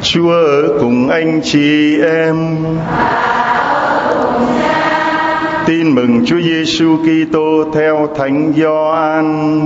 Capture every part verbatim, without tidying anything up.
Chúa ở cùng anh chị em. Tin mừng Chúa Giêsu Kitô theo Thánh Gioan.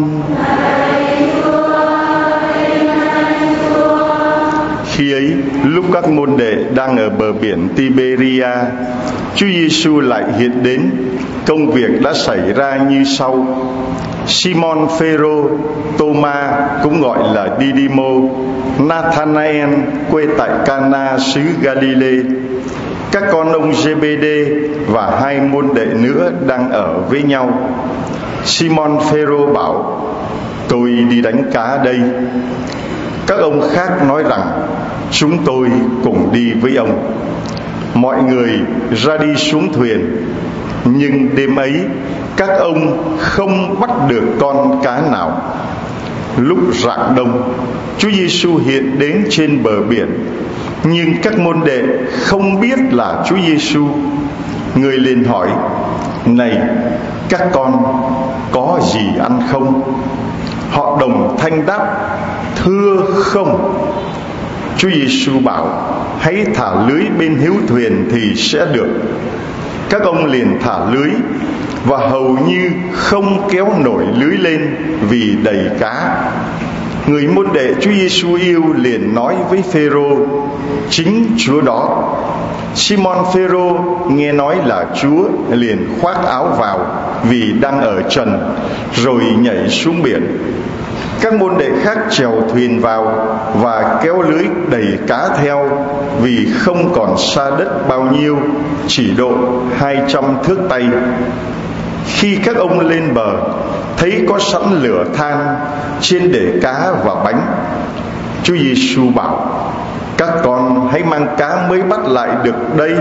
Khi ấy, lúc các môn đệ đang ở bờ biển Tiberia, Chúa Giêsu lại hiện đến. Công việc đã xảy ra như sau: Simon Phêrô, Tô-ma cũng gọi là Đi-đi-mô, Nathanael quê tại Cana xứ Galilee, các con ông Giê-bê-đê và hai môn đệ nữa đang ở với nhau. Simon Phêrô bảo: Tôi đi đánh cá đây. Các ông khác nói rằng: Chúng tôi cùng đi với ông. Mọi người ra đi xuống thuyền, nhưng đêm ấy các ông không bắt được con cá nào. Lúc rạng đông, Chúa Giêsu hiện đến trên bờ biển, nhưng các môn đệ không biết là Chúa Giêsu. Người liền hỏi: Này, các con có gì ăn không? Họ đồng thanh đáp: Thưa không. Chúa Giêsu bảo: Hãy thả lưới bên hữu thuyền thì sẽ được. Các ông liền thả lưới, và hầu như không kéo nổi lưới lên vì đầy cá. Người môn đệ Chúa Giêsu yêu liền nói với Phêrô: Chính Chúa đó. Simon Phêrô nghe nói là Chúa liền khoác áo vào vì đang ở trần, rồi nhảy xuống biển. Các môn đệ khác chèo thuyền vào và kéo lưới đầy cá theo, vì không còn xa đất bao nhiêu, chỉ độ hai trăm thước tay. Khi các ông lên bờ, thấy có sẵn lửa than, trên để cá và bánh. Chúa Giêsu bảo: Các con hãy mang cá mới bắt lại được đây.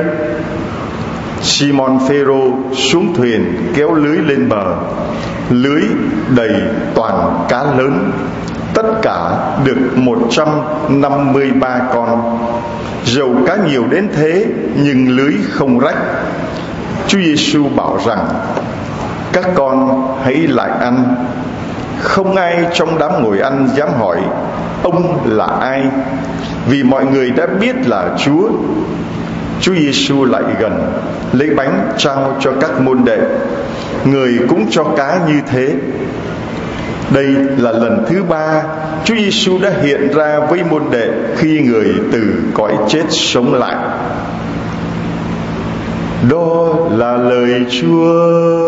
Simon Phêrô xuống thuyền kéo lưới lên bờ. Lưới đầy toàn cá lớn, tất cả được một trăm năm mươi ba con. Dầu cá nhiều đến thế, nhưng lưới không rách. Chúa Giêsu bảo rằng: Các con hãy lại ăn. Không ai trong đám ngồi ăn dám hỏi: Ông là ai? Vì mọi người đã biết là Chúa. Chúa Giêsu lại gần, lấy bánh trao cho các môn đệ. Người cũng cho cá như thế. Đây là lần thứ ba Chúa Giêsu đã hiện ra với môn đệ khi người từ cõi chết sống lại. Đó là lời Chúa.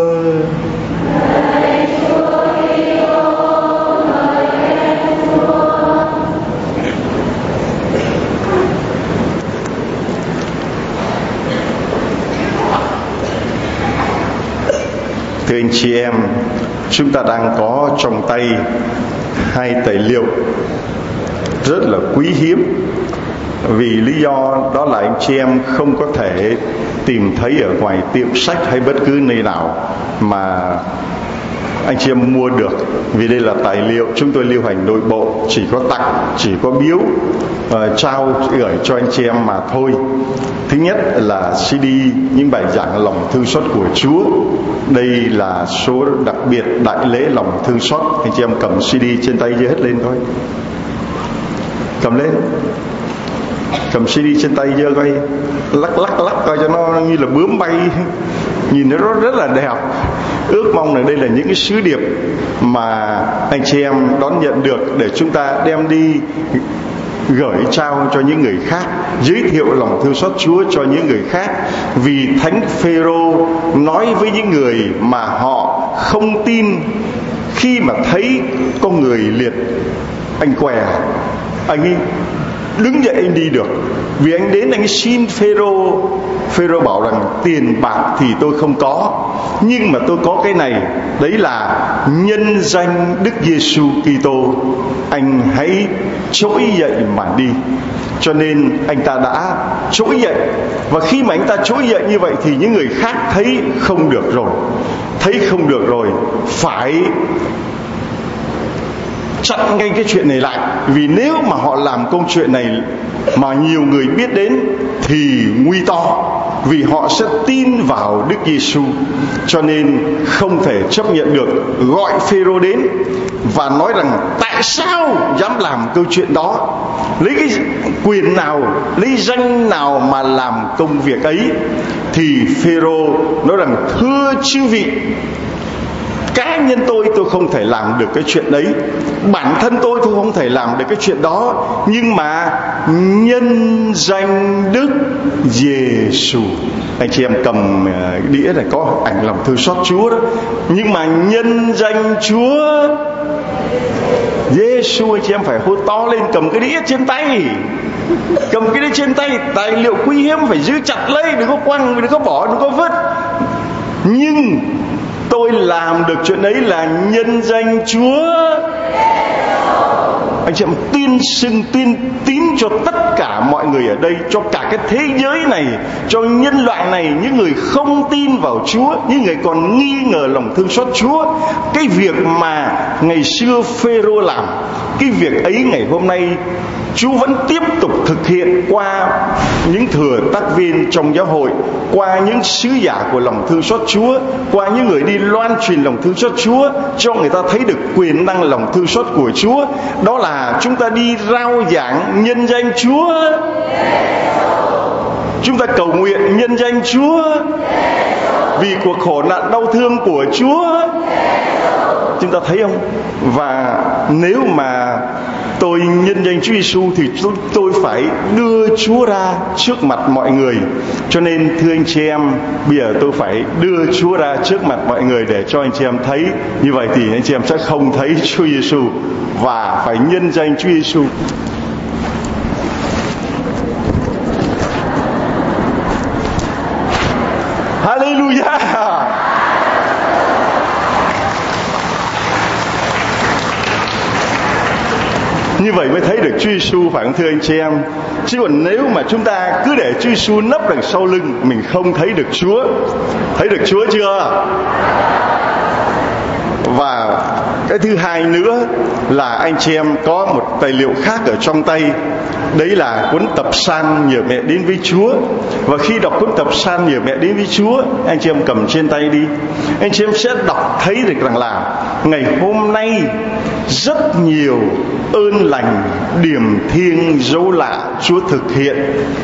Thưa anh chị em, chúng ta đang có trong tay hai tài liệu rất là quý hiếm. Vì lý do đó là anh chị em không có thể tìm thấy ở ngoài tiệm sách hay bất cứ nơi nào mà anh chị em mua được. Vì đây là tài liệu chúng tôi lưu hành nội bộ, chỉ có tặng, chỉ có biếu, uh, trao gửi cho anh chị em mà thôi. Thứ nhất là xê đê những bài giảng lòng thương xót của Chúa. Đây là số đặc biệt đại lễ lòng thương xót. Anh chị em cầm xê đê trên tay giơ hết lên thôi. Cầm lên. Cầm xê đê trên tay giơ coi, lắc lắc lắc coi cho nó như là bướm bay, nhìn nó rất, rất là đẹp. Ước mong là đây là những cái sứ điệp mà anh chị em đón nhận được để chúng ta đem đi gửi trao cho những người khác, giới thiệu lòng thương xót Chúa cho những người khác. Vì Thánh Phêrô nói với những người mà họ không tin, khi mà thấy con người liệt, anh què, anh ấy đứng dậy anh đi được. Vì anh đến anh xin Phêrô. Phêrô bảo rằng: Tiền bạc thì tôi không có, nhưng mà tôi có cái này, đấy là nhân danh Đức Giêsu Kitô, anh hãy trỗi dậy mà đi. Cho nên anh ta đã trỗi dậy. Và khi mà anh ta trỗi dậy như vậy thì những người khác thấy không được rồi, thấy không được rồi, phải chặn ngay cái chuyện này lại. Vì nếu mà họ làm công chuyện này mà nhiều người biết đến thì nguy to. vì họ sẽ tin vào Đức Giêsu. Cho nên không thể chấp nhận được gọi Phêrô đến và nói rằng tại sao dám làm câu chuyện đó, lấy cái quyền nào, lấy danh nào mà làm công việc ấy. Thì Phêrô nói rằng thưa chư vị, cá nhân tôi tôi không thể làm được cái chuyện đấy, bản thân tôi tôi không thể làm được cái chuyện đó, nhưng mà nhân danh Đức Giêsu. Anh chị em cầm đĩa này có ảnh lòng thương xót Chúa đó, nhưng mà nhân danh Chúa Giêsu, anh chị em phải hô to lên, cầm cái đĩa trên tay, cầm cái đĩa trên tay, tài liệu quý hiếm phải giữ chặt lấy, đừng có quăng, đừng có bỏ, đừng có vứt. Nhưng tôi làm được chuyện ấy là nhân danh Chúa. Anh chị em tuyên xưng, tuyên tín cho tất cả mọi người ở đây, cho cả cái thế giới này, cho nhân loại này, những người không tin vào Chúa, những người còn nghi ngờ lòng thương xót Chúa. Cái việc mà ngày xưa Phêrô làm, cái việc ấy ngày hôm nay Chúa vẫn tiếp tục thực hiện qua những thừa tác viên trong giáo hội, qua những sứ giả của lòng thương xót Chúa, qua những người đi loan truyền lòng thương xót Chúa, cho người ta thấy được quyền năng lòng thương xót của Chúa. Đó là chúng ta đi rao giảng nhân danh Chúa, chúng ta cầu nguyện nhân danh Chúa, vì cuộc khổ nạn đau thương của Chúa. Chúng ta thấy không? Và nếu mà tôi nhân danh Chúa Giêsu thì tôi, tôi phải đưa Chúa ra trước mặt mọi người. Cho nên thưa anh chị em, bây giờ tôi phải đưa Chúa ra trước mặt mọi người để cho anh chị em thấy. Như vậy thì anh chị em sẽ không thấy Chúa Giêsu, và phải nhân danh Chúa Giêsu. Hallelujah. Như vậy mới thấy được Chúa Giêsu, phải không thưa anh chị em? Chứ còn nếu mà chúng ta cứ để Chúa Giêsu nấp đằng sau lưng, mình không thấy được Chúa. Thấy được Chúa chưa? Và cái thứ hai nữa là anh chị em có một tài liệu khác ở trong tay. Đấy là cuốn tập san Nhờ Mẹ Đến Với Chúa. Và khi đọc cuốn tập san Nhờ Mẹ Đến Với Chúa, anh chị em cầm trên tay đi, anh chị em sẽ đọc thấy được rằng là ngày hôm nay rất nhiều ơn lành, điểm thiêng, dấu lạ Chúa thực hiện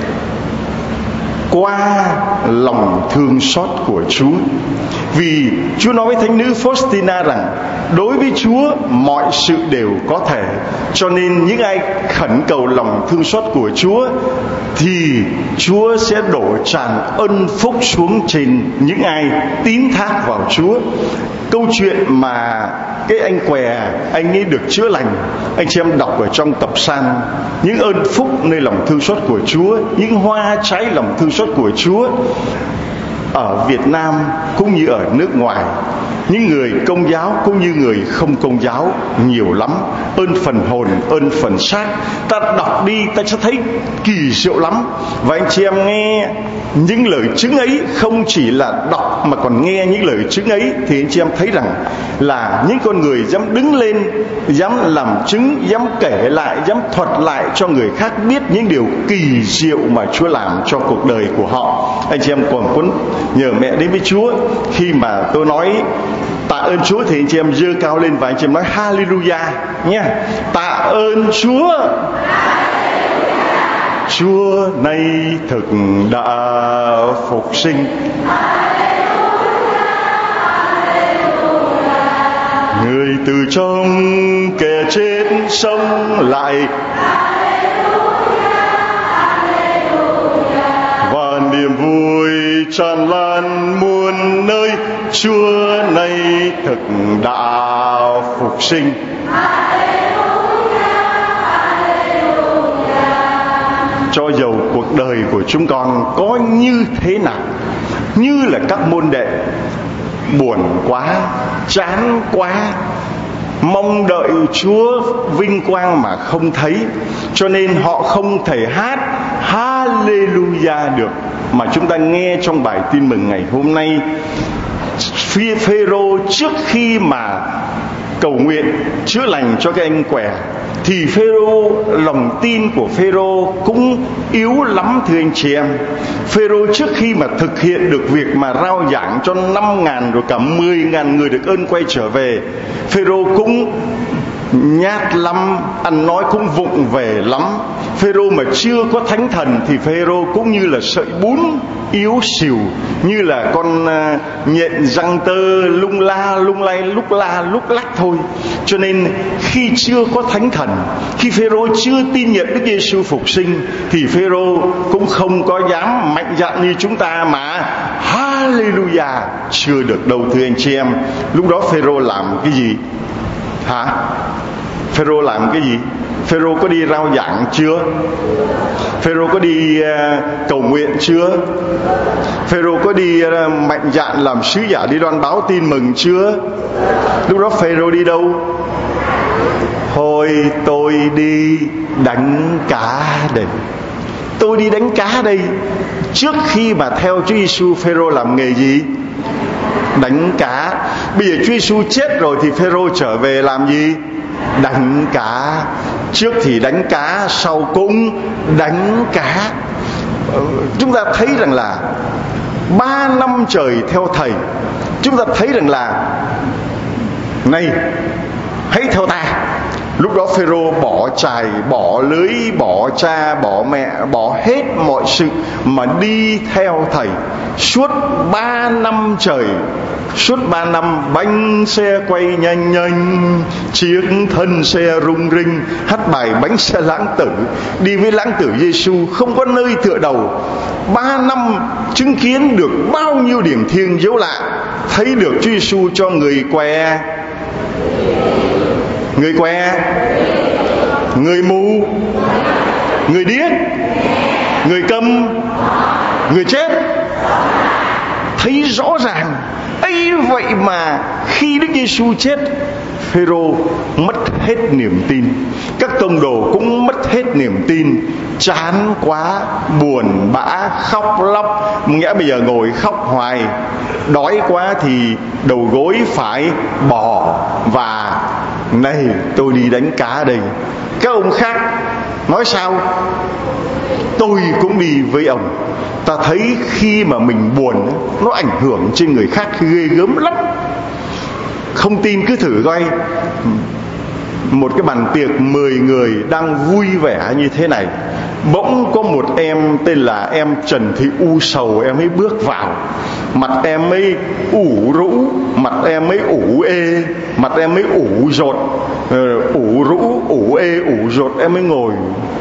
qua lòng thương xót của Chúa. Vì Chúa nói với thánh nữ Faustina rằng đối với Chúa mọi sự đều có thể. Cho nên những ai khẩn cầu lòng thương xót của Chúa thì Chúa sẽ đổ tràn ân phúc xuống trên những ai tín thác vào Chúa. Câu chuyện mà cái anh què, anh ấy được chữa lành, anh chị em đọc ở trong tập san những ơn phúc nơi lòng thương xót của Chúa, những hoa trái lòng thương xót của Chúa ở Việt Nam cũng như ở nước ngoài. Những người công giáo cũng như người không công giáo nhiều lắm. Ơn phần hồn, ơn phần xác. Ta đọc đi ta sẽ thấy kỳ diệu lắm. Và anh chị em nghe những lời chứng ấy, không chỉ là đọc mà còn nghe những lời chứng ấy, thì anh chị em thấy rằng là những con người dám đứng lên, dám làm chứng, dám kể lại, dám thuật lại cho người khác biết những điều kỳ diệu mà Chúa làm cho cuộc đời của họ. Anh chị em còn cuốn Nhờ Mẹ Đến Với Chúa, khi mà tôi nói tạ ơn Chúa thì anh chị em giơ cao lên và anh chị em nói Hallelujah nha. Tạ ơn Chúa, Chúa nay thực đã phục sinh. Người từ trong kẻ chết sống lại, và niềm vui tràn lan muôn nơi. Chúa nay thực đã phục sinh. Cho dầu cuộc đời của chúng con có như thế nào, như là các môn đệ buồn quá, chán quá, mong đợi Chúa vinh quang mà không thấy, cho nên họ không thể hát Hallelujah được. Mà chúng ta nghe trong bài tin mừng ngày hôm nay, Phêrô trước khi mà cầu nguyện chữa lành cho cái anh què, thì Phêrô, lòng tin của Phêrô cũng yếu lắm thưa anh chị em. Phêrô trước khi mà thực hiện được việc mà rao giảng cho năm ngàn rồi cả mười ngàn người được ơn quay trở về, Phêrô cũng nhát lắm, ăn nói cũng vụng về lắm. Phêrô mà chưa có thánh thần thì Phêrô cũng như là sợi bún yếu xìu, như là con uh, nhện răng tơ lung la lung lay lúc la lúc lắc thôi. Cho nên khi chưa có thánh thần, khi Phêrô chưa tin nhận Đức Giêsu phục sinh, thì Phêrô cũng không có dám mạnh dạn như chúng ta mà Hallelujah chưa được đâu thưa anh chị em. Lúc đó Phêrô làm cái gì hả? Phêrô làm cái gì? Phêrô có đi rao giảng chưa? Phêrô có đi uh, cầu nguyện chưa? Phêrô có đi uh, mạnh dạn làm sứ giả đi loan báo tin mừng chưa? Lúc đó Phêrô đi đâu? Thôi tôi đi đánh cá đây. Tôi đi đánh cá đây. Trước khi mà theo Chúa Giêsu, Phêrô làm nghề gì? Đánh cá. Bây giờ Chúa Giêsu chết rồi thì Phêrô trở về làm gì? Đánh cá. Trước thì đánh cá, sau cũng đánh cá. Chúng ta thấy rằng là ba năm trời theo thầy, chúng ta thấy rằng là này, hãy theo ta. Lúc đó Phêrô bỏ chài, bỏ lưới, bỏ cha, bỏ mẹ, bỏ hết mọi sự mà đi theo thầy suốt ba năm trời. Suốt ba năm bánh xe quay nhanh nhanh, chiếc thân xe rung rinh, hát bài bánh xe lãng tử, đi với lãng tử Giêsu không có nơi tựa đầu. Ba năm chứng kiến được bao nhiêu điểm thiêng dấu lạ, thấy được Chúa Giêsu cho người què, người què, người mù, người điếc, người câm, người chết, thấy rõ ràng. Ấy vậy mà khi Đức Giêsu chết, Phêrô mất hết niềm tin, các tông đồ cũng mất hết niềm tin, chán quá, buồn bã, khóc lóc. Nghĩa bây giờ ngồi khóc hoài, đói quá thì đầu gối phải bò, và này tôi đi đánh cá đây. Các ông khác nói sao? Tôi cũng đi với ông. Ta thấy khi mà mình buồn, nó ảnh hưởng trên người khác ghê gớm lắm. Không tin cứ thử coi, một cái bàn tiệc mười người đang vui vẻ như thế này, bỗng có một em tên là em Trần Thị U Sầu, em ấy bước vào. Mặt em ấy ủ rũ, mặt em ấy ủ ê, mặt em ấy ủ rột, ủ rũ, ủ ê, ủ rột. Em ấy ngồi.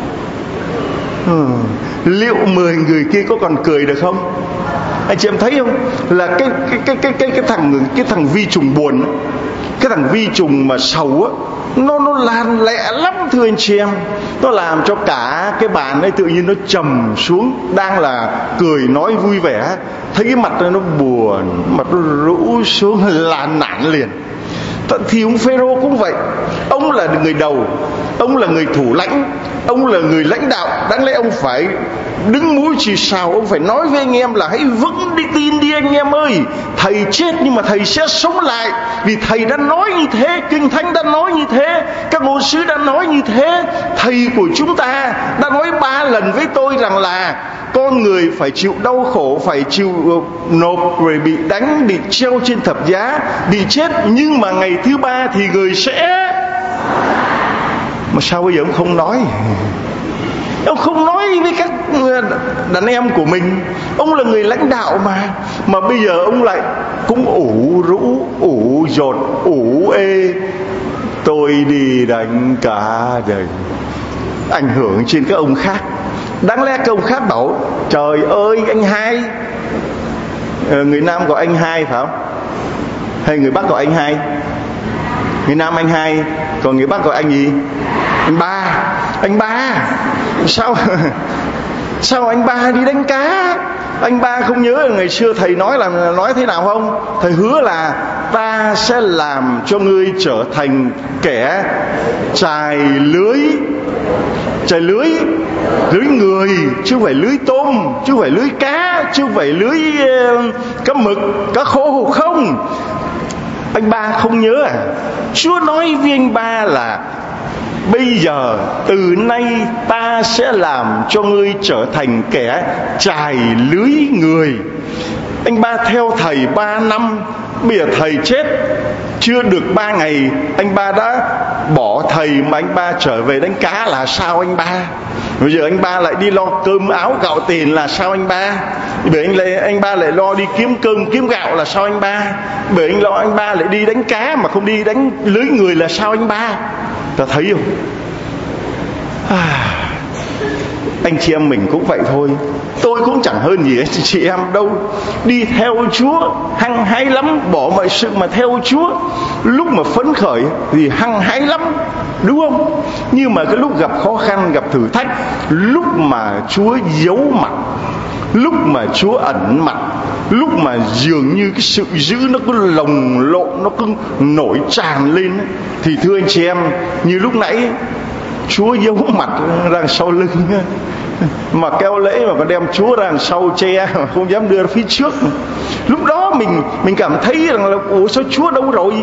ừ. Liệu mười người kia có còn cười được không? Anh chị em thấy không? Là cái cái cái cái cái cái thằng cái thằng vi trùng buồn, cái thằng vi trùng mà sầu á, nó nó lan lẹ lắm thưa anh chị em. Nó làm cho cả cái bàn ấy tự nhiên nó trầm xuống. Đang là cười nói vui vẻ, thấy cái mặt này nó buồn, mặt nó rũ xuống là nản liền. Thì ông Phêrô cũng vậy. Ông là người đầu, ông là người thủ lãnh, ông là người lãnh đạo. Đáng lẽ ông phải đứng mũi chịu sào, ông phải nói với anh em là hãy vững đi tin đi anh em ơi. Thầy chết nhưng mà thầy sẽ sống lại, vì thầy đã nói như thế, Kinh Thánh đã nói như thế, các ngôn sứ đã nói như thế. Thầy của chúng ta đã nói ba lần với tôi rằng là con người phải chịu đau khổ, phải chịu nộp, rồi bị đánh, bị treo trên thập giá, bị chết, nhưng mà ngày thứ ba thì người sẽ... Mà sao bây giờ ông không nói? Ông không nói với các đàn em của mình. Ông là người lãnh đạo mà. Mà bây giờ ông lại cũng ủ rũ, ủ dột, ủ ê. Tôi đi đánh cá đây. Ảnh hưởng trên các ông khác. Đáng lẽ các ông khác bảo trời ơi anh hai, người Nam gọi anh hai phải không? Hay người Bắc gọi anh hai? Người Nam anh hai, còn người Bắc gọi anh gì? Anh ba. Anh ba Sao Sao anh ba đi đánh cá? Anh ba không nhớ là ngày xưa thầy nói là nói thế nào không? Thầy hứa là ta sẽ làm cho ngươi trở thành kẻ chài lưới. Chài lưới Lưới người, chứ không phải lưới tôm, chứ không phải lưới cá, chứ không phải lưới uh, cá mực, cá khô không. Anh ba không nhớ à? Chúa nói với anh ba là bây giờ từ nay ta sẽ làm cho ngươi trở thành kẻ chài lưới người. Anh ba theo thầy ba năm, bây giờ thầy chết chưa được ba ngày, anh ba đã bỏ thầy mà anh ba trở về đánh cá là sao anh ba? Bây giờ anh ba lại đi lo cơm áo gạo tiền là sao anh ba? Bởi anh lại anh ba lại lo đi kiếm cơm kiếm gạo là sao anh ba? Bởi anh lo anh ba lại đi đánh cá mà không đi đánh lưới người là sao anh ba? Ta thấy không? À, anh chị em mình cũng vậy thôi. Tôi cũng chẳng hơn gì anh chị em đâu. Đi theo Chúa hăng hái lắm, bỏ mọi sự mà theo Chúa. Lúc mà phấn khởi thì hăng hái lắm, đúng không? Nhưng mà cái lúc gặp khó khăn, gặp thử thách, lúc mà Chúa giấu mặt, lúc mà Chúa ẩn mặt, lúc mà dường như cái sự dữ nó cứ lồng lộn, nó cứ nổi tràn lên, thì thưa anh chị em, như lúc nãy Chúa giấu mặt ra sau lưng, mà keo lễ mà còn đem Chúa ra sau che, mà không dám đưa ra phía trước. Lúc đó mình mình cảm thấy rằng là ủa sao Chúa đâu rồi?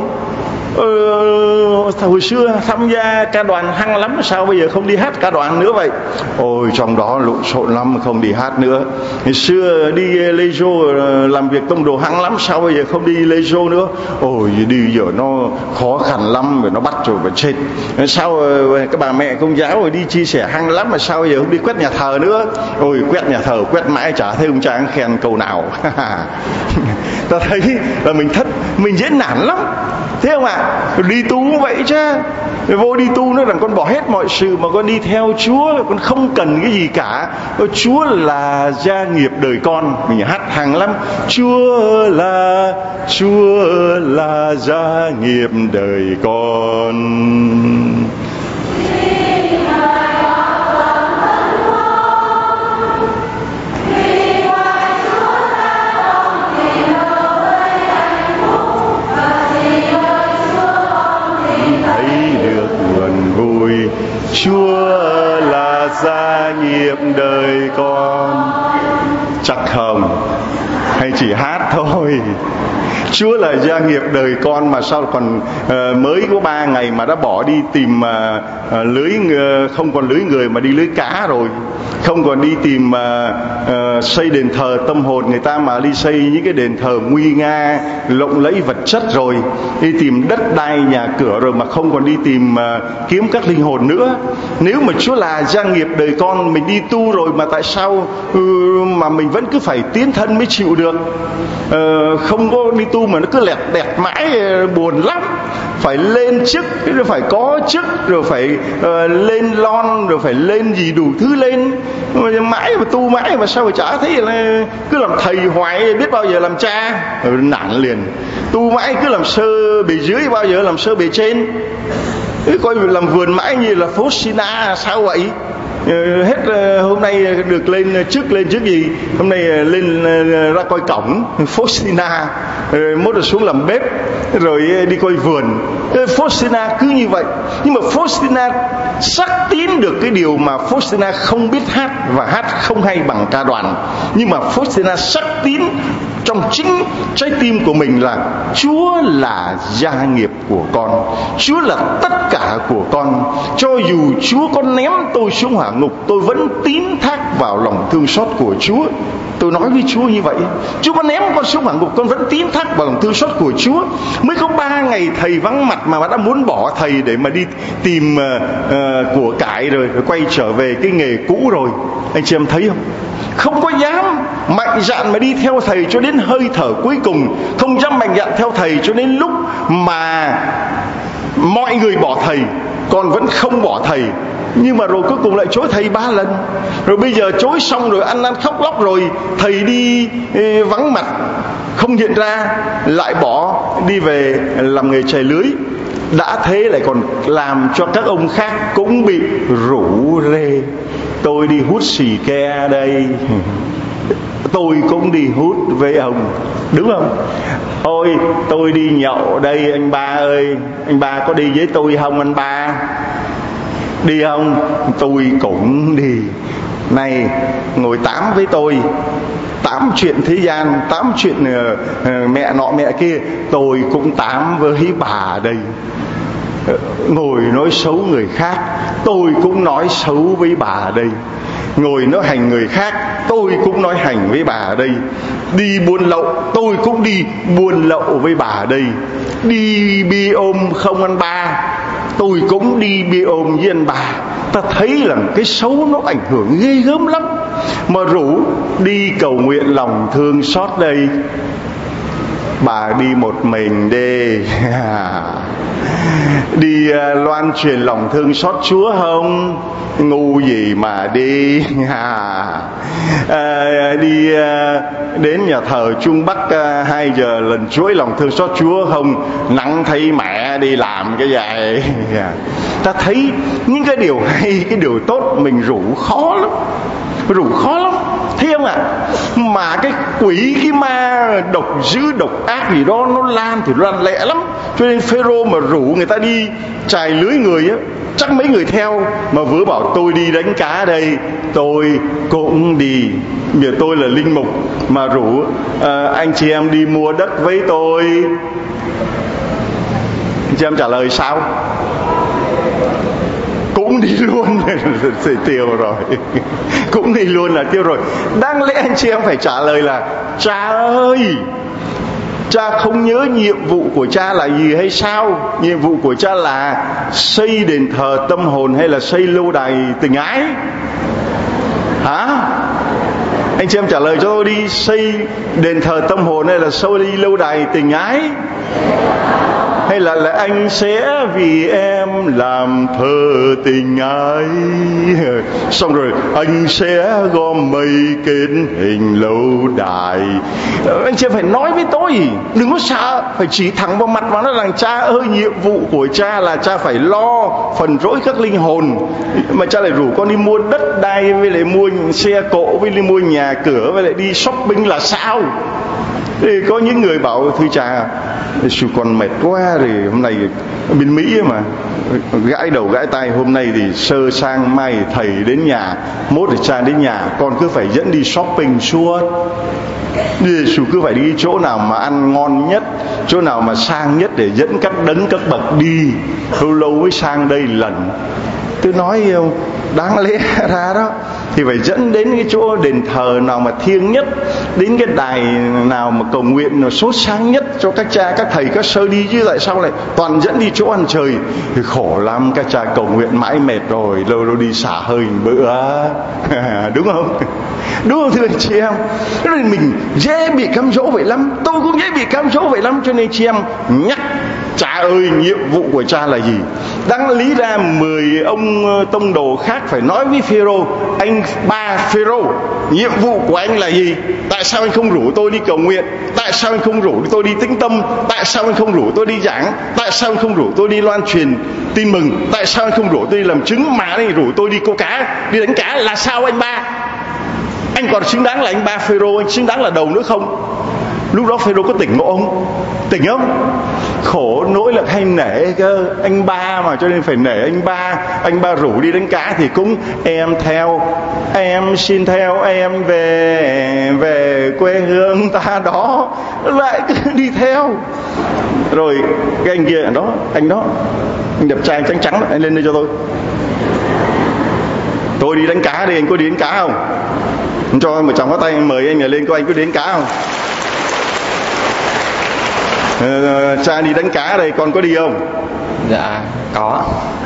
Ờ, hồi xưa tham gia ca đoàn hăng lắm, sao bây giờ không đi hát ca đoàn nữa vậy? Ôi trong đó lộn xộn lắm, không đi hát nữa. Hồi xưa đi lê dô làm việc tông đồ hăng lắm, sao bây giờ không đi lê dô nữa? Ôi đi giờ nó khó khăn lắm, rồi nó bắt rồi phải chết. Sao các bà mẹ công giáo rồi đi chia sẻ hăng lắm, mà sao bây giờ không đi quét nhà thờ nữa? Ôi quét nhà thờ quét mãi chả thấy ông cha khen câu nào. Ta thấy là mình thất, mình dễ nản lắm, thế không ạ? À? Đi tu cũng vậy chứ. Vô đi tu nó rằng con bỏ hết mọi sự mà con đi theo Chúa, con không cần cái gì cả. Chúa là gia nghiệp đời con. Mình hát hàng lắm: Chúa là Chúa là gia nghiệp đời con. Chúa là gia nghiệp đời con. Chắc không? Hay chỉ hát thôi? Chúa là gia nghiệp đời con mà sao còn uh, mới có ba ngày mà đã bỏ đi tìm uh, uh, lưới uh, không còn lưới người mà đi lưới cá rồi, không còn đi tìm uh, uh, xây đền thờ tâm hồn người ta mà đi xây những cái đền thờ nguy nga lộng lẫy vật chất rồi, đi tìm đất đai nhà cửa rồi mà không còn đi tìm uh, kiếm các linh hồn nữa. Nếu mà Chúa là gia nghiệp đời con, mình đi tu rồi mà tại sao uh, mà mình vẫn cứ phải tiến thân mới chịu được? Uh, không có đi tu mà nó cứ lẹt đẹt mãi, buồn lắm. Phải lên chức, rồi phải có chức, rồi phải uh, lên lon, rồi phải lên gì đủ thứ lên, mãi mà tu mãi mà sao mà chả thấy là cứ làm thầy hoài, biết bao giờ làm cha. Rồi nản liền. Tu mãi cứ làm sơ bề dưới, bao giờ làm sơ bề trên. Cứ coi làm vườn mãi như là Faustina sao vậy? Hết hôm nay được lên trước lên trước gì, hôm nay lên ra coi cổng Faustina, mốt là xuống làm bếp, rồi đi coi vườn. Faustina cứ như vậy. Nhưng mà Faustina sắc tín được cái điều mà Faustina không biết hát, và hát không hay bằng ca đoàn. Nhưng mà Faustina sắc tín trong chính trái tim của mình là Chúa là gia nghiệp của con, Chúa là tất cả của con. Cho dù Chúa có ném tôi xuống hỏa ngục, tôi vẫn tín thác vào lòng thương xót của Chúa. Tôi nói với Chúa như vậy. Chúa có ném con xuống hỏa ngục, con vẫn tín thác vào lòng thương xót của Chúa. Mới có ba ngày thầy vắng mặt mà đã muốn bỏ thầy để mà đi tìm uh, uh, của cải rồi, rồi quay trở về cái nghề cũ rồi. Anh chị em thấy không? Không có dám mạnh dạn mà đi theo thầy cho đến hơi thở cuối cùng. Không dám mạnh dạn theo thầy cho đến lúc mà mọi người bỏ thầy, con vẫn không bỏ thầy. Nhưng mà rồi cuối cùng lại chối thầy ba lần. Rồi bây giờ chối xong rồi ăn năn khóc lóc rồi, thầy đi ê, vắng mặt không hiện ra, lại bỏ đi về làm nghề chài lưới. Đã thế lại còn làm cho các ông khác cũng bị rủ rê. Tôi đi hút xì ke đây, tôi cũng đi hút với ông, đúng không? Ôi tôi đi nhậu đây, anh ba ơi, anh ba có đi với tôi không anh ba? Đi không? Tôi cũng đi. Này ngồi tám với tôi, tám chuyện thế gian, tám chuyện uh, uh, mẹ nọ mẹ kia, tôi cũng tám với bà đây. ngồi nói xấu người khác, tôi cũng nói xấu với bà ở đây. Ngồi nói hành người khác, tôi cũng nói hành với bà ở đây. Đi buôn lậu, tôi cũng đi buôn lậu với bà ở đây. Đi bia ôm không ăn ba, tôi cũng đi bia ôm với anh bà. Ta thấy là cái xấu nó ảnh hưởng ghê gớm lắm. Mà rủ đi cầu nguyện lòng thương xót đây, bà đi một mình đi. Đi uh, loan truyền lòng thương xót Chúa không? Ngu gì mà đi. à, Đi uh, đến nhà thờ Trung Bắc uh, hai giờ lần chuỗi lòng thương xót Chúa không? Nắng thấy mẹ đi làm cái vậy. Ta thấy những cái điều hay, cái điều tốt mình rủ khó lắm, rủ khó lắm, thấy không ạ? Mà cái quỷ, cái ma độc dữ độc ác gì đó nó lan thì loan lẹ lắm. Cho nên Phêrô mà rủ người ta đi chài lưới người á, chắc mấy người theo. Mà vừa bảo tôi đi đánh cá đây, tôi cũng đi. Giờ tôi là linh mục mà rủ à, anh chị em đi mua đất với tôi, anh chị em trả lời sao? Cũng đi luôn thì tiêu rồi. Cũng đi luôn là tiêu rồi. Đáng lẽ anh chị em phải trả lời là cha ơi, cha không nhớ nhiệm vụ của cha là gì hay sao? Nhiệm vụ của cha là xây đền thờ tâm hồn hay là xây lâu đài tình ái? Hả? Anh chị em trả lời cho tôi đi. Xây đền thờ tâm hồn hay là xây lâu đài tình ái? Hay là, là anh sẽ vì em làm thơ tình ái, xong rồi anh sẽ gom mây kết hình lâu đài. Anh chị phải nói với tôi, đừng có sợ, phải chỉ thẳng vào mặt mà nói rằng cha ơi, nhiệm vụ của cha là cha phải lo phần rỗi các linh hồn. Mà cha lại rủ con đi mua đất đai, với lại mua xe cộ, với lại mua nhà cửa, với lại đi shopping là sao? Thì có những người bảo thưa cha, sư con mệt quá rồi, hôm nay bên Mỹ mà gãi đầu gãi tay, hôm nay thì sơ sang, mai thầy đến nhà, mốt thì cha đến nhà, con cứ phải dẫn đi shopping suốt. Đi sư cứ phải đi chỗ nào mà ăn ngon nhất, chỗ nào mà sang nhất để dẫn các đấng các bậc đi, lâu lâu mới sang đây lần. Tôi nói đáng lẽ ra đó thì phải dẫn đến cái chỗ đền thờ nào mà thiêng nhất, đến cái đài nào mà cầu nguyện nó sốt sáng nhất cho các cha, các thầy, các sơ đi, chứ tại sao lại toàn dẫn đi chỗ ăn chơi thì khổ lắm. Các cha cầu nguyện mãi mệt rồi, lâu lâu đi xả hơi một bữa. Đúng không? Đúng không thưa anh chị em? Cho nên mình dễ bị cám dỗ vậy lắm, tôi cũng dễ bị cám dỗ vậy lắm. Cho nên chị em nhắc cha ơi, nhiệm vụ của cha là gì? Đáng lý ra mười ông tông đồ khác phải nói với Phêrô, anh ba Phêrô, nhiệm vụ của anh là gì? Tại sao anh không rủ tôi đi cầu nguyện? Tại sao anh không rủ tôi đi tĩnh tâm? Tại sao anh không rủ tôi đi giảng? Tại sao anh không rủ tôi đi loan truyền tin mừng? Tại sao anh không rủ tôi đi làm chứng? Mà anh rủ tôi đi câu cá, đi đánh cá là sao anh ba? Anh còn xứng đáng là anh ba Phêrô, anh xứng đáng là đầu nữa không? Lúc đó Phêrô có tỉnh ngộ không? Tỉnh không? Khổ nỗi là hay nể cơ anh ba mà, cho nên phải nể anh ba. Anh ba rủ đi đánh cá thì cũng em theo, em xin theo em về về quê hương ta đó, lại cứ đi theo. Rồi cái anh kia đó, anh đó, anh đẹp trai trắng trắng, anh lên đây cho tôi. Tôi đi đánh cá đi, anh có đi đánh cá không? Anh cho một chồng có tay, anh mời anh lên, có anh có đi đánh cá không? Ờ, cha đi đánh cá đây, con có đi không? Dạ có.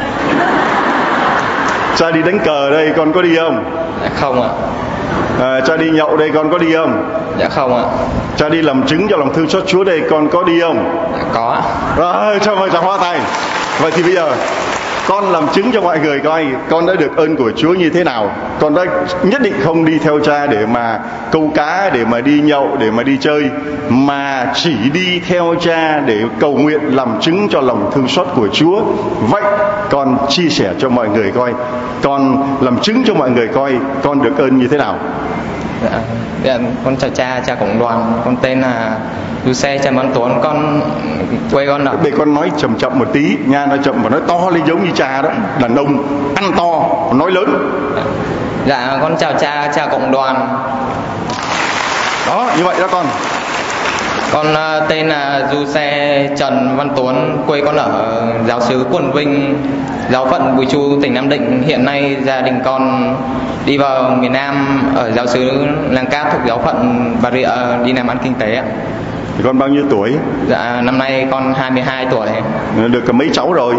Cha đi đánh cờ đây, con có đi không? Dạ không ạ. À, cha đi nhậu đây, con có đi không? Dạ không ạ. Cha đi làm chứng cho lòng thương xót Chúa đây, con có đi không? Dạ có. Rồi, cho mời chào hoa tay. Vậy thì bây giờ con làm chứng cho mọi người coi con đã được ơn của Chúa như thế nào. Con đã nhất định không đi theo cha để mà câu cá, để mà đi nhậu, để mà đi chơi, mà chỉ đi theo cha để cầu nguyện làm chứng cho lòng thương xót của Chúa. Vậy con chia sẻ cho mọi người coi, con làm chứng cho mọi người coi con được ơn như thế nào. Dạ, dạ con chào cha, cha cộng đoàn, con tên là Du Xe Trần Văn Tuấn, con quê con ở. Để con nói chậm chậm một tí nha, nói chậm và nói to lên giống như cha đó, đàn ông ăn to nói lớn. Dạ con chào cha, cha cộng đoàn. Đó, như vậy đó con. Con uh, tên là Du Xe Trần Văn Tuấn, quê con ở giáo xứ Quận Vinh, giáo phận Bùi Chu, tỉnh Nam Định. Hiện nay gia đình con đi vào miền Nam ở giáo xứ Làng Cát thuộc giáo phận Bà Rịa đi làm ăn kinh tế ạ. Thì con bao nhiêu tuổi? Dạ năm nay con hai mươi hai tuổi. Được cả mấy cháu rồi?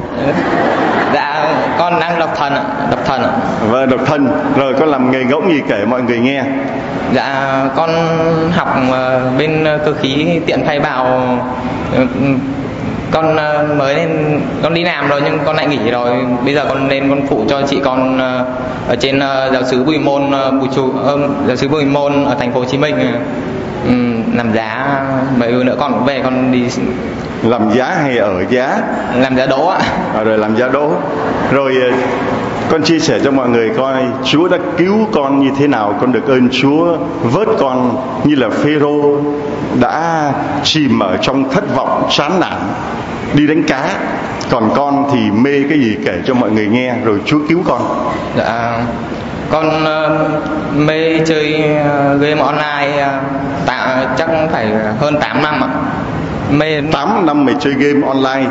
Dạ con đang độc thân ạ, độc thân ạ. Vâng, độc thân. Rồi con làm nghề ngỗng gì kể mọi người nghe? Dạ con học bên cơ khí tiện phay bào. Con mới lên, con đi làm rồi nhưng con lại nghỉ rồi. Bây giờ con lên con phụ cho chị con ở trên giáo xứ Bùi Môn, Bùi Chu, giáo xứ Bùi Môn ở thành phố Hồ Chí Minh. Uhm, làm giá mấy bữa nữa con cũng về con đi. Làm giá hay ở giá? Làm giá đỗ ạ. À, rồi làm giá đỗ. Rồi con chia sẻ cho mọi người coi Chúa đã cứu con như thế nào. Con được ơn Chúa vớt con như là Phêrô đã chìm ở trong thất vọng chán nản đi đánh cá, còn con thì mê cái gì kể cho mọi người nghe rồi Chúa cứu con. Dạ con uh, mê chơi uh, game online uh, tạ, chắc phải hơn tám năm ạ. Mê tám năm mày chơi game online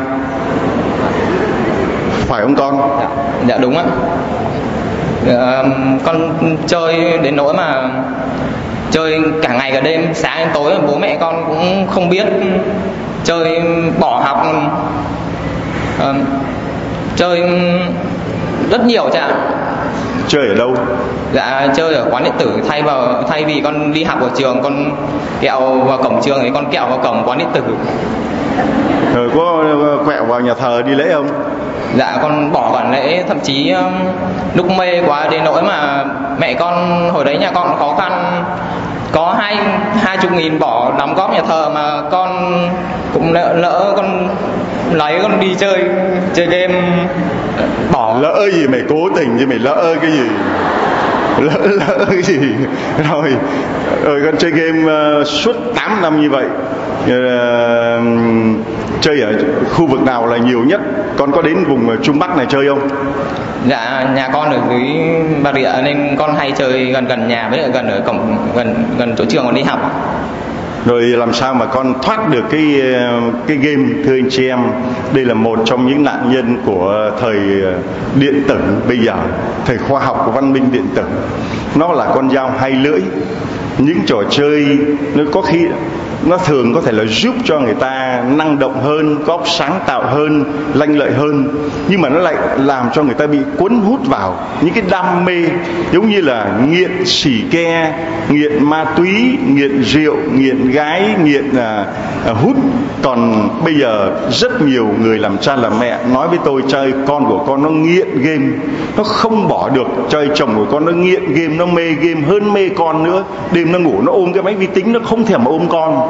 phải không con? Dạ, dạ đúng ạ. Uh, con chơi đến nỗi mà chơi cả ngày cả đêm, sáng đến tối bố mẹ con cũng không biết. Chơi bỏ học, uh, chơi rất nhiều chứ ạ. Chơi ở đâu? Dạ chơi ở quán điện tử, thay vào thay vì con đi học ở trường con kẹo vào cổng trường thì con kẹo vào cổng quán điện tử. Rồi có quẹo vào nhà thờ đi lễ không? Dạ con bỏ bản lễ, thậm chí um, lúc mê quá đến nỗi mà mẹ con hồi đấy nhà con khó khăn, có hai hai chục nghìn bỏ đóng góp nhà thờ mà con cũng lỡ, lỡ con lấy con đi chơi chơi game bỏ. Lỡ gì mày cố tình chứ mày lỡ cái gì? Lỡ lỡ cái gì? Rồi rồi con chơi game uh, suốt tám năm như vậy. Uh, chơi ở khu vực nào là nhiều nhất? Con có đến vùng Trung Bắc này chơi không? Dạ nhà con ở dưới Bà Rịa nên con hay chơi gần gần nhà, với lại gần ở cổng, gần gần chỗ trường con đi học. Rồi làm sao mà con thoát được cái cái game, thưa anh chị em? Đây là một trong những nạn nhân của thời điện tử bây giờ, thời khoa học của văn minh điện tử. Nó là con dao hai lưỡi. Những trò chơi nó có khi nó thường có thể là giúp cho người ta năng động hơn, có óc sáng tạo hơn, lanh lợi hơn, nhưng mà nó lại làm cho người ta bị cuốn hút vào những cái đam mê giống như là nghiện xì ke, nghiện ma túy, nghiện rượu, nghiện gái, nghiện à, à, hút. Còn bây giờ rất nhiều người làm cha làm mẹ nói với tôi, chơi con của con nó nghiện game, nó không bỏ được. Chơi chồng của con nó nghiện game, nó mê game hơn mê con nữa. Đêm nó ngủ nó ôm cái máy vi tính, nó không thèm mà ôm con.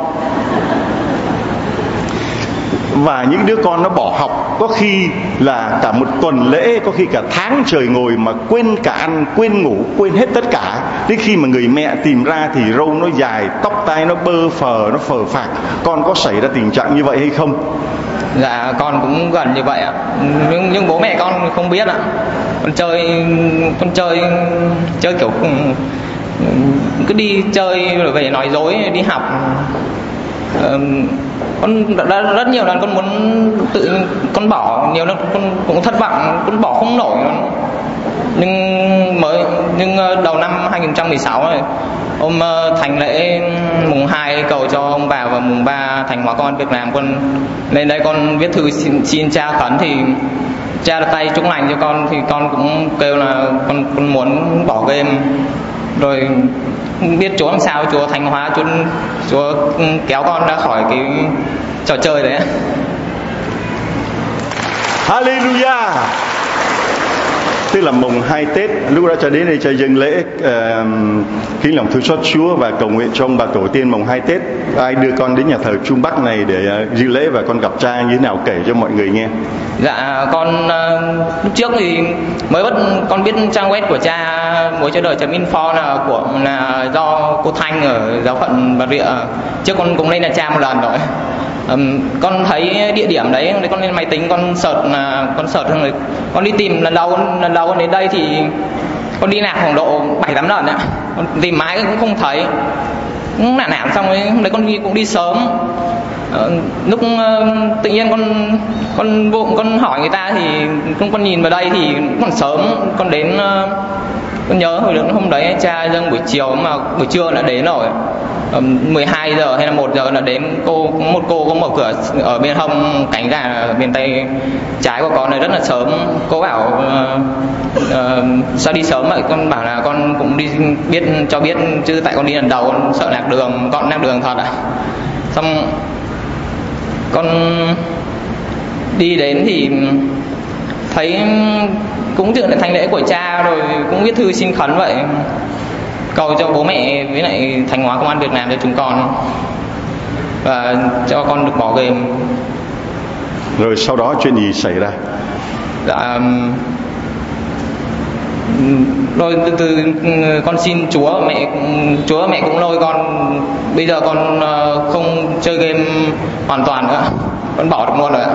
Và những đứa con nó bỏ học có khi là cả một tuần lễ, có khi cả tháng trời ngồi mà quên cả ăn, quên ngủ, quên hết tất cả. Đến khi mà người mẹ tìm ra thì râu nó dài, tóc tai nó bơ phờ, nó phờ phạc. Con có xảy ra tình trạng như vậy hay không? Dạ con cũng gần như vậy ạ, nhưng, nhưng bố mẹ con không biết ạ. Con chơi con chơi chơi kiểu cứ đi chơi rồi về nói dối đi học. Uh, con đã, rất nhiều lần con muốn tự con bỏ, nhiều lần con cũng thất vọng, con bỏ không nổi. Nhưng mới nhưng đầu năm hai nghìn không trăm mười sáu này, hôm thành lễ mùng hai cầu cho ông bà và mùng ba thành hóa con việc làm, con lên đây con viết thư xin, xin cha khấn thì cha đặt tay chúc lành cho con, thì con cũng kêu là con con muốn bỏ game. Rồi biết Chúa làm sao, Chúa thành hóa, Chúa Chúa kéo con ra khỏi cái trò chơi đấy. Hallelujah. Tức là mùng hai Tết, lúc đó cho đến đây cho dâng lễ uh, kính lòng thương xót Chúa và cầu nguyện cho ông bà tổ tiên mùng hai Tết. Ai đưa con đến nhà thờ Trung Bắc này để uh, dâng lễ và con gặp cha như thế nào kể cho mọi người nghe. Dạ con uh, lúc trước thì mới bắt con biết trang web của cha muối cho đời chấm info là của là do cô Thanh ở giáo phận Bà Rịa. Trước con cũng lên nhà cha một lần rồi. Um, con thấy địa điểm đấy, con lên máy tính con search là con search rồi con đi tìm lần đầu lần đầu con đến đây thì con đi lạc khoảng độ bảy tám lần ạ, con tìm mãi cũng không thấy. cũng nản nản, xong rồi hôm đấy con đi cũng đi sớm. Ờ, lúc uh, tự nhiên con con bụng con hỏi người ta thì con con nhìn vào đây thì còn sớm, con đến uh, con nhớ hồi lúc hôm đấy cha dâng buổi chiều mà buổi trưa đã đến rồi. Um, mười hai giờ hay là một giờ là đến, cô một cô có mở cửa ở bên hông cánh gà bên tay trái của con này rất là sớm. Cô bảo uh, uh, sao đi sớm vậy? Con bảo là con cũng đi biết cho biết chứ tại con đi lần đầu con sợ lạc đường, con lạc đường thật ạ. Xong con đi đến thì thấy cũng dự thành lễ của cha rồi, cũng viết thư xin khấn vậy, cầu cho bố mẹ với lại Thanh Hóa Công an Việt Nam cho chúng con và cho con được bỏ game. Rồi sau đó chuyện gì xảy ra? Dạ, rồi từ từ con xin Chúa, mẹ Chúa mẹ cũng lôi con, bây giờ con không chơi game hoàn toàn nữa, con bỏ được luôn rồi.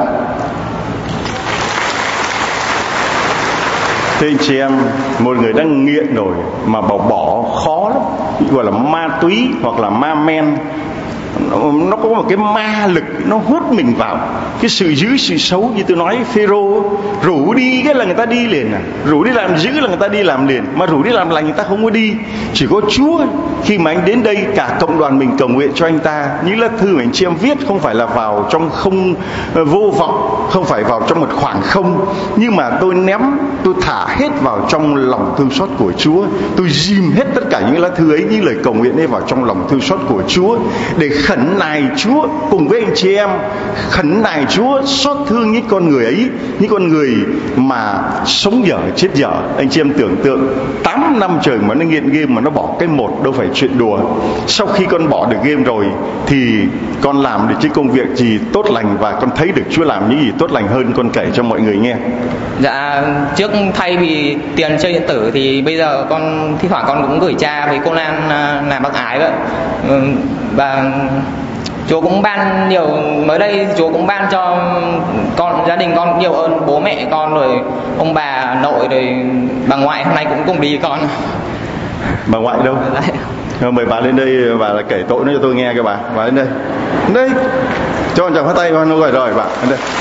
Thế anh chị em, một người đang nghiện rồi mà bảo bỏ khó lắm, gọi là ma túy hoặc là ma men. Nó có một cái ma lực, nó hút mình vào cái sự dữ sự xấu. Như tôi nói, Phêrô rủ đi cái là người ta đi liền à, rủ đi làm dữ là người ta đi làm liền, mà rủ đi làm lành người ta không có đi. Chỉ có Chúa, khi mà anh đến đây cả cộng đoàn mình cầu nguyện cho anh ta. Những lá thư mà anh chị em viết không phải là vào trong không vô vọng, không phải vào trong một khoảng không, nhưng mà tôi ném, tôi thả hết vào trong lòng thương xót của Chúa. Tôi dìm hết tất cả những lá thư ấy, những lời cầu nguyện ấy vào trong lòng thương xót của Chúa, để khẩn nài Chúa cùng với anh chị em, khẩn nài Chúa xót thương những con người ấy, những con người mà sống dở chết dở. Anh chị em tưởng tượng tám năm trời mà nó nghiện game mà nó bỏ cái một đâu phải chuyện đùa. Sau khi con bỏ được game rồi thì con làm được cái công việc gì tốt lành và con thấy được Chúa làm những gì tốt lành hơn, con kể cho mọi người nghe. Dạ, trước thay vì tiền chơi điện tử thì bây giờ con thi thoảng con cũng gửi cha với cô Lan làm bác ái vậy. Và Chúa cũng ban nhiều, mới đây Chúa cũng ban cho con, gia đình con nhiều ơn, bố mẹ con rồi ông bà nội rồi bà ngoại hôm nay cũng cùng đi con. Bà ngoại đâu? Đấy. Mời bà lên đây, bà là kể tội nó cho tôi nghe kìa bà. Bà lên đây. Đây. Cho con chào phát tay con, nó gọi rồi bà. Lên đây.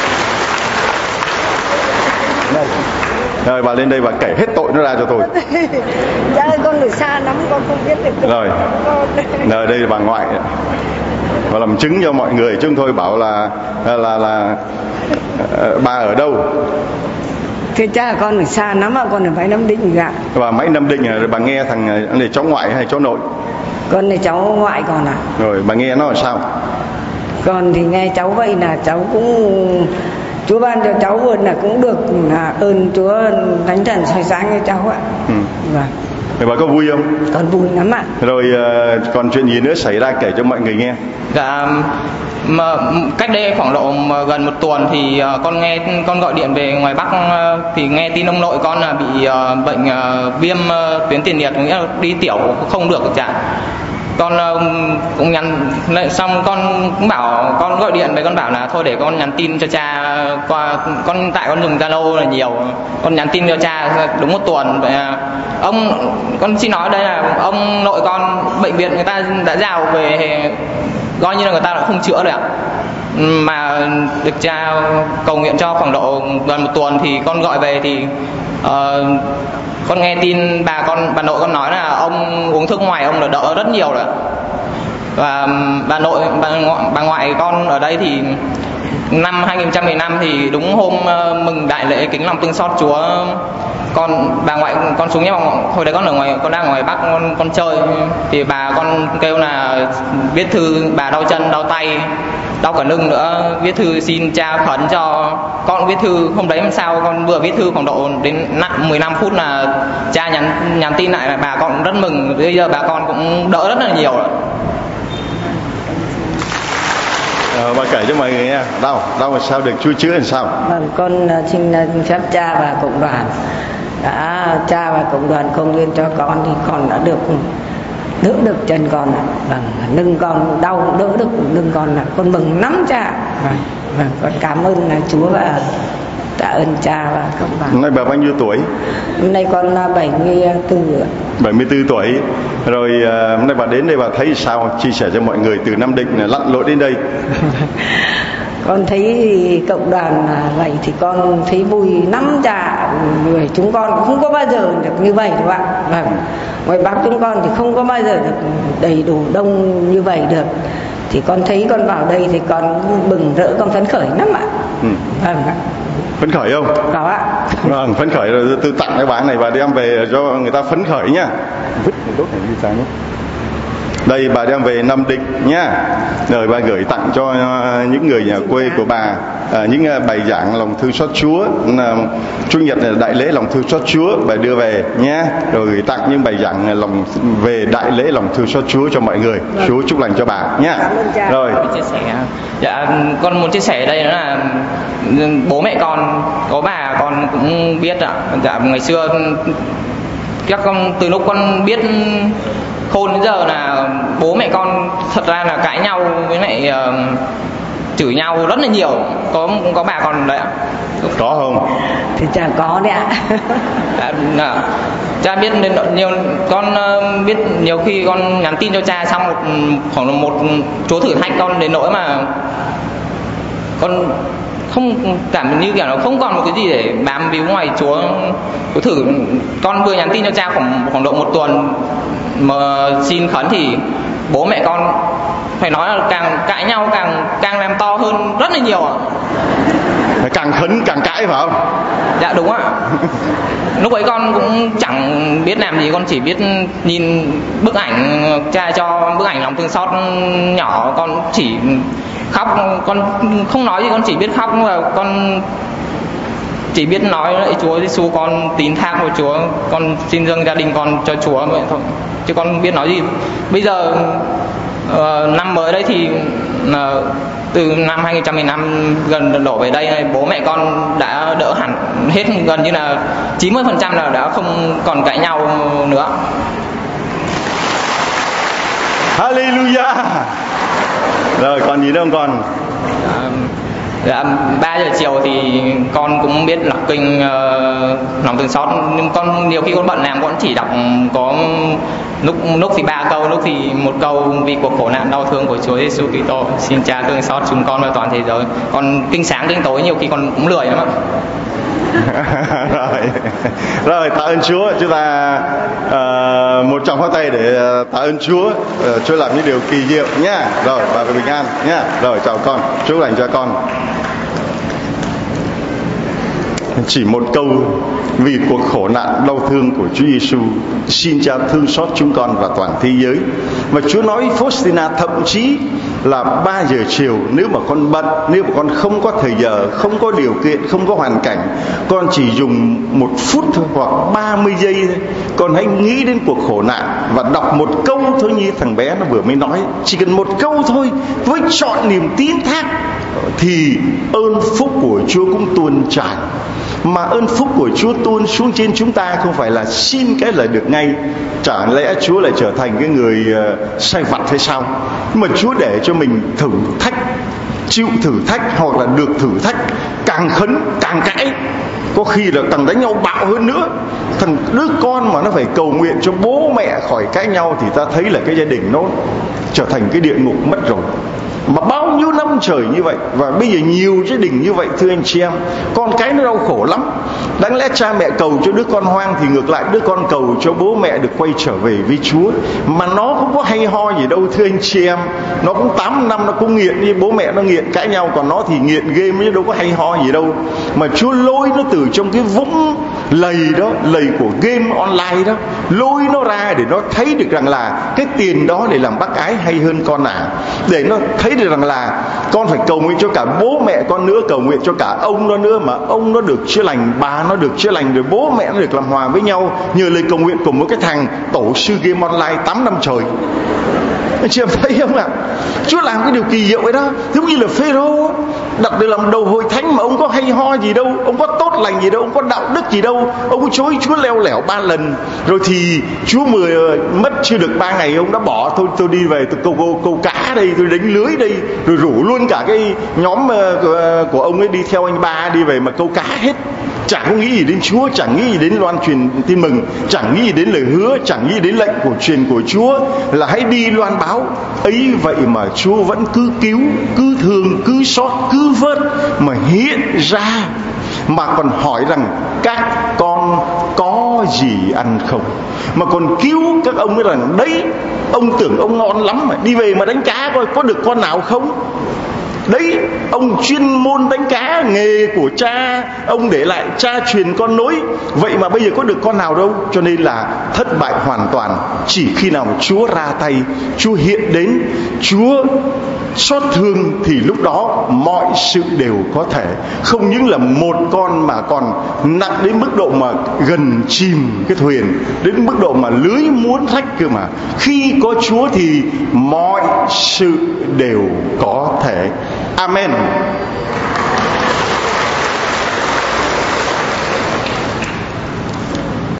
Đây. Rồi bà lên đây bà kể hết tội nó ra cho tôi. Dạ con ở xa lắm con không biết được. Rồi. Rồi đây là bà ngoại. Và làm chứng cho mọi người, chúng tôi bảo là là là, là uh, bà ở đâu? Thưa cha, con ở xa lắm mà con ở Máy Nam Định ạ. Bà Máy Nam Định rồi bà nghe thằng này cháu ngoại hay cháu nội? Con này cháu ngoại con à. Rồi bà nghe nó làm sao? Con thì nghe cháu vậy là cháu cũng, Chúa ban cho cháu vượt là cũng được, là ơn Chúa Thánh Thần soi sáng cho cháu ạ. Ừ. Vâng. Thì bà có vui không? Con vui lắm ạ. Rồi uh, còn chuyện gì nữa xảy ra kể cho mọi người nghe? Dạ, mà cách đây khoảng độ gần một tuần thì uh, con nghe con gọi điện về ngoài Bắc, uh, thì nghe tin ông nội con là bị uh, bệnh uh, viêm uh, tuyến tiền liệt, nghĩa là đi tiểu không được chả. Con uh, cũng nhắn xong con cũng bảo, con gọi điện về con bảo là thôi để con nhắn tin cho cha qua, con tại con dùng Zalo là nhiều, con nhắn tin cho cha đúng một tuần vậy. Ông, con xin nói đây là ông nội con bệnh viện người ta đã giao về, coi như là người ta đã không chữa được ạ, mà được cha cầu nguyện cho khoảng độ gần một tuần thì con gọi về thì uh, con nghe tin bà con bà nội con nói là ông uống thuốc ngoài ông đã đỡ rất nhiều rồi. Và bà nội bà, bà ngoại con ở đây thì năm hai nghìn không trăm mười lăm thì đúng hôm mừng đại lễ kính lòng thương xót Chúa, con bà ngoại con xuống nhé, hồi đấy con ở ngoài, con đang ở ngoài Bắc, con con chơi thì bà con kêu là viết thư, bà đau chân đau tay đau cả lưng nữa, viết thư xin cha khấn cho con. Viết thư hôm đấy làm sao con vừa viết thư khoảng độ đến mười lăm phút là cha nhắn nhắn tin lại là bà con rất mừng, bây giờ bà con cũng đỡ rất là nhiều rồi. À, bà kể cho mọi người nghe, đau đau làm sao được Chúa chữa làm sao? Vâng, con xin phép cha và cộng đoàn đã cha và cộng đoàn công nguyện cho con thì con đã được đỡ được chân con ạ. Vâng, lưng con đau đỡ được lưng con là con mừng lắm cha. Vâng, vâng, con cảm ơn là Chúa và Tạ ơn cha và cộng đoàn. Hôm nay bà bao nhiêu tuổi? Hôm nay con là bảy mươi tư. bảy mươi tư tuổi. Rồi à, hôm nay bà đến đây bà thấy sao? Chia sẻ cho mọi người từ Nam Định lặn lội đến đây. Con thấy cộng đoàn vậy thì con thấy vui lắm cha. Người chúng con cũng không có bao giờ được như vậy đâu ạ. Vâng. Ngoài Bắc chúng con thì không có bao giờ được đầy đủ đông như vậy được. Thì con thấy con vào đây thì con bừng rỡ, con phấn khởi lắm ạ. Ừ. Vâng ạ. Phấn khởi không? Có ạ. Vâng, phấn khởi rồi tôi tặng cái bán này và đem về cho người ta phấn khởi nhá. Vứt một đốt này đi sáng nhé. Đây bà đem về Nam Định nhá. Rồi bà gửi tặng cho những người nhà quê của bà, à, những bài giảng lòng thương xót Chúa. Chủ nhật là đại lễ lòng thương xót Chúa, bà đưa về nhá. Rồi gửi tặng những bài giảng lòng về đại lễ lòng thương xót Chúa cho mọi người. Vâng. Chúa chúc lành cho bà nhá. Rồi. Chia sẻ. Dạ, con muốn chia sẻ đây đó là bố mẹ con có bà con cũng biết ạ. Dạ, ngày xưa các con từ lúc con biết khôn đến giờ là bố mẹ con thật ra là cãi nhau với lại uh, chửi nhau rất là nhiều. Có có bà con đấy ạ? Có không? Thì chả có đấy ạ. À, à, cha biết nên nhiều con uh, biết nhiều khi con nhắn tin cho cha xong một khoảng một chỗ thử thách con đến nỗi mà con không cảm như kiểu nó không còn một cái gì để bám víu ngoài Chúa. Chúa thử con vừa nhắn tin cho cha khoảng khoảng độ một tuần mà xin khấn thì bố mẹ con phải nói là càng cãi nhau càng càng làm to hơn rất là nhiều ạ. Càng khấn càng cãi phải không? Dạ đúng ạ. Lúc ấy con cũng chẳng biết làm gì, con chỉ biết nhìn bức ảnh cha cho bức ảnh lòng thương xót nhỏ, con chỉ khóc, con không nói gì, con chỉ biết khóc và con chỉ biết nói lại Chúa Giêsu, con tín thác vào Chúa, con xin dâng gia đình con cho Chúa vậy thôi, chứ con không biết nói gì. Bây giờ uh, năm mới đây thì uh, từ năm hai không một năm gần đổ về đây này, bố mẹ con đã đỡ hẳn hết, gần như là chín mươi phần trăm là đã không còn cãi nhau nữa. Hallelujah. Rồi còn gì nữa không con? Dạ, ba giờ chiều thì con cũng biết đọc kinh uh, lòng thương xót, nhưng con nhiều khi con bận làm con chỉ đọc có lúc lúc thì ba câu, lúc thì một câu, vì cuộc khổ nạn đau thương của Chúa Giêsu Kitô, xin Cha thương xót chúng con và toàn thế giới. Còn kinh sáng kinh tối nhiều khi con cũng lười lắm ạ. Rồi, rồi tạ ơn Chúa. Chúng ta uh, một tràng pháo tay để tạ ơn Chúa. uh, Chúa làm những điều kỳ diệu nhá. Rồi bà về bình an nhá. Rồi chào con, Chúa lành cho con. Chỉ một câu: vì cuộc khổ nạn đau thương của Chúa Giêsu, xin Cha thương xót chúng con và toàn thế giới. Và Chúa nói Faustina thậm chí là ba giờ chiều, nếu mà con bận, nếu mà con không có thời giờ, không có điều kiện, không có hoàn cảnh, con chỉ dùng một phút thôi hoặc ba mươi giây thôi, con hãy nghĩ đến cuộc khổ nạn và đọc một câu thôi, như thằng bé nó vừa mới nói, chỉ cần một câu thôi với trọn niềm tín thác, thì ơn phúc của Chúa cũng tuôn tràn. Mà ơn phúc của Chúa tuôn xuống trên chúng ta không phải là xin cái là được ngay. Chả lẽ Chúa lại trở thành cái người uh, sai vặt hay sao? Nhưng mà Chúa để cho mình thử thách, chịu thử thách hoặc là được thử thách, càng khấn càng cãi, có khi là càng đánh nhau bạo hơn nữa. Thằng đứa con mà nó phải cầu nguyện cho bố mẹ khỏi cãi nhau thì ta thấy là cái gia đình nó trở thành cái địa ngục mất rồi. Mà bao nhiêu năm trời như vậy, và bây giờ nhiều gia đình như vậy, thưa anh chị em, con cái nó đau khổ lắm. Đáng lẽ cha mẹ cầu cho đứa con hoang thì ngược lại đứa con cầu cho bố mẹ được quay trở về với Chúa. Mà nó không có hay ho gì đâu, thưa anh chị em. Nó cũng tám năm nó cũng nghiện, như bố mẹ nó nghiện cãi nhau, còn nó thì nghiện game chứ đâu có hay ho gì đâu. Mà Chúa lôi nó từ trong cái vũng lầy đó, lầy của game online đó, lôi nó ra để nó thấy được rằng là cái tiền đó để làm bác ái hay hơn con à. Để nó thấy được rằng là con phải cầu nguyện cho cả bố mẹ con nữa, cầu nguyện cho cả ông nó nữa, mà ông nó được chữa lành, bà nó được chữa lành, rồi bố mẹ nó được làm hòa với nhau nhờ lời cầu nguyện của một cái thằng tổ sư game online tám năm trời. Anh chị em thấy không ạ? Chúa làm cái điều kỳ diệu ấy đó. Giống như là Phêrô đặt để làm đầu hội thánh mà ông có hay ho gì đâu, ông có tốt lành gì đâu, ông có đạo đức gì đâu, ông chối Chúa leo lẻo ba lần. Rồi thì Chúa mười mất chưa được ba ngày ông đã bỏ, thôi tôi đi về tôi câu, câu câu cá đây, tôi đánh lưới đây, rồi rủ luôn cả cái nhóm của, của ông ấy đi theo anh ba đi về mà câu cá hết. Chẳng có nghĩ gì đến Chúa, chẳng nghĩ gì đến loan truyền tin mừng, chẳng nghĩ gì đến lời hứa, chẳng nghĩ đến lệnh của truyền của Chúa là hãy đi loan báo. Ấy vậy mà Chúa vẫn cứ cứu, cứ thương, cứ xót, cứ vớt mà hiện ra, mà còn hỏi rằng các con có gì ăn không, mà còn cứu các ông ấy rằng đấy, ông tưởng ông ngon lắm mà đi về mà đánh cá coi có được con nào không. Đấy, ông chuyên môn đánh cá, nghề của cha ông để lại, cha truyền con nối, vậy mà bây giờ có được con nào đâu. Cho nên là thất bại hoàn toàn. Chỉ khi nào Chúa ra tay, Chúa hiện đến, Chúa xót thương, thì lúc đó mọi sự đều có thể. Không những là một con mà còn nặng đến mức độ mà gần chìm cái thuyền, đến mức độ mà lưới muốn rách cơ mà. Khi có Chúa thì mọi sự đều có thể. Amen.